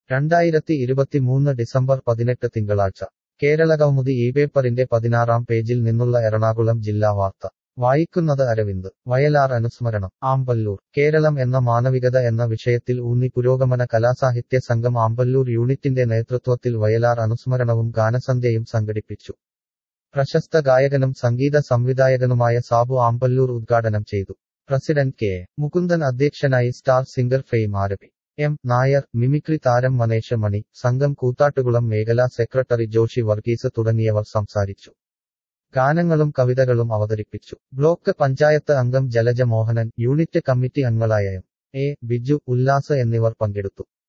2023 December 18 തിങ്കളാഴ്ച കേരളകൗമുദി ഇപേപ്പറിന്റെ 16-ാം പേജിൽ നിന്നുള്ള എറണാകുളം ജില്ലാ വാർത്ത വായിക്കുന്നത് അരവിന്ദ്. വയലാർ അനുസ്മരണം ആമ്പല്ലൂർ. കേരളം എന്ന മാനവികത എന്ന വിഷയത്തിൽ ഊന്നി പുരോഗമന കലാസാഹിത്യ സംഘം ആമ്പല്ലൂർ യൂണിറ്റിന്റെ നേതൃത്വത്തിൽ വയലാർ അനുസ്മരണവും ഗാനസന്ധ്യയും സംഘടിപ്പിച്ചു. പ്രശസ്ത ഗായകനും സംഗീത സംവിധായകനുമായ സാബു ആമ്പല്ലൂർ ഉദ്ഘാടനം ചെയ്തു. President K. മുകുന്ദൻ അധ്യക്ഷനായി. സ്റ്റാർ സിംഗർ ഫെയിം ആരപി എം. നായർ, മിമിക്രി താരം മനേഷ് മണി, സംഘം കൂത്താട്ടുകുളം മേഖലാ സെക്രട്ടറി ജോഷി വർഗീസ് തുടങ്ങിയവർ സംസാരിച്ചു. ഗാനങ്ങളും കവിതകളും അവതരിപ്പിച്ചു. ബ്ലോക്ക് പഞ്ചായത്ത് അംഗം ജലജ മോഹനൻ, യൂണിറ്റ് കമ്മിറ്റി അംഗങ്ങളായ എം. എ. ബിജു, ഉല്ലാസ് എന്നിവർ പങ്കെടുത്തു.